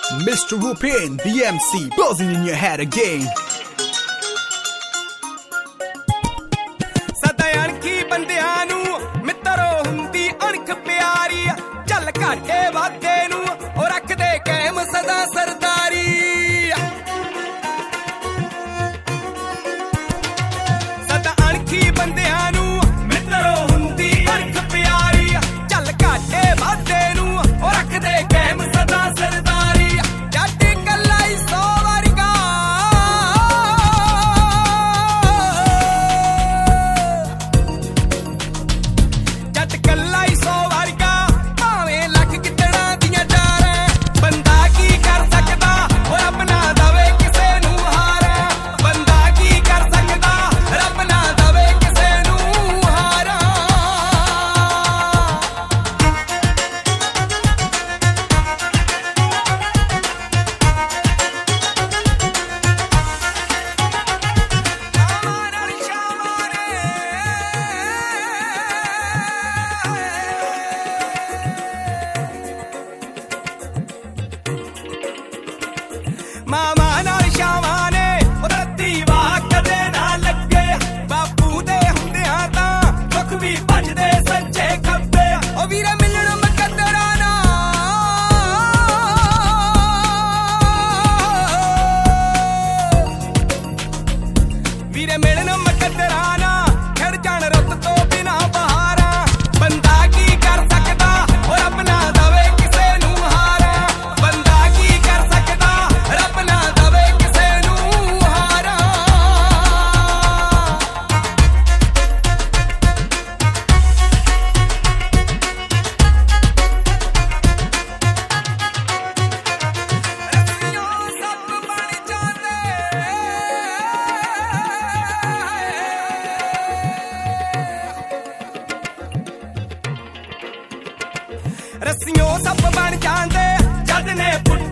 Mr. Rupin, the MC, buzzing in your head again. ਸਦਾ ਅਣਖੀ ਬੰਦਿਆਂ ਨੂੰ ਮਿੱਤਰੋ ਹੁੰਦੀ ਅਣਖ ਪਿਆਰੀ ਚੱਲ ਘਾਟੇ ਵਾਦੇ ਨੂੰ ਉਹ ਰੱਖਦੇ ਕਾਇਮ ਸਦਾ ਸਰਦਾਰੀ ਸਦਾ ਅਣਖੀ ਬੰਦਿਆਂ ਨੂੰ ਮਿੱਤਰੋ ਹੁੰਦੀ ਅਣਖ ਪਿਆਰੀ ਚੱਲ ਘਾਟੇ ਵਾਦੇ ਨੂੰ ਉਹ ਰੱਖਦੇ ਕਾਇਮ ਸਦਾ ਸਰਦਾਰੀ ਜੱਟ ਕੱਲਾ ਹੀ 100 ਵਰਗਾ ਜੱਟ ਕੱਲਾ ਹੀ 100 ਵਰਗਾ ਭਾਵੇਂ ਲੱਖ ਕਿਤਣਾ ਦੀਆਂ ਚਾਰਾਂ ਬੰਦਾ ਕੀ ਕਰ ਸਕਦਾ ਉਹ ਰੱਬ ਨਾ ਦਵੇ ਕਿਸੇ ਨੂੰ ਹਾਰਾਂ ਬੰਦਾ ਕੀ ਕਰ ਸਕਦਾ ਰੱਬ ਨਾ ਦਵੇ ਕਿਸੇ ਨੂੰ ਹਾਰਾਂ ਮਾਮਾ ਨਾਲ ਸ਼ਾਮਾਂ ਨੇ ਉਦਰਤੀ ਵਾਹ ਕਦੇ ਨਾ ਲੱਗੇ ਬਾਪੂ ਦੇ ਹੁੰਦਿਆਂ ਤਾਂ ਦੁੱਖ ਵੀ ਭੱਜਦੇ ਸੱਚੇ ਖੱਬੇ ਉਹ ਵੀਰੇ ਮਿਲਣ ਮੁਕੱਦਰਾਂ ਨਾ ਵੀਰੇ ਮਿਲਣ ਮੁਕੱਦਰਾਂ ਨਾ ਖੜ ਜਾਣ ਰੁੱਤ ਤੋਂ ਬਿਨਾ ਬਹਾਰਾਂ ਬੰਦਾ ਕੀ ਕਰ ਸਕਦਾ ਉਹ ਰੱਬ ਨਾ ਦਵੇ ਕਿਸੇ ਨੂੰ ਹਾਰਾਂ ਬੰਦਾ ਕੀ ਕਰ ਸਕਦਾ ਰੱਬ ਨਾ ਦਵੇ ਕਿਸੇ ਨੂੰ ਹਾਰਾਂ ਰੱਸੀਆਂ ਸੱਪ ਬਣ ਜਾਂਦੇ ਰੱਸੀਆਂ ਸੱਪ ਬਣ ਜਾਂਦੇ ਜਦ ਨੇ ਪੁੱਟ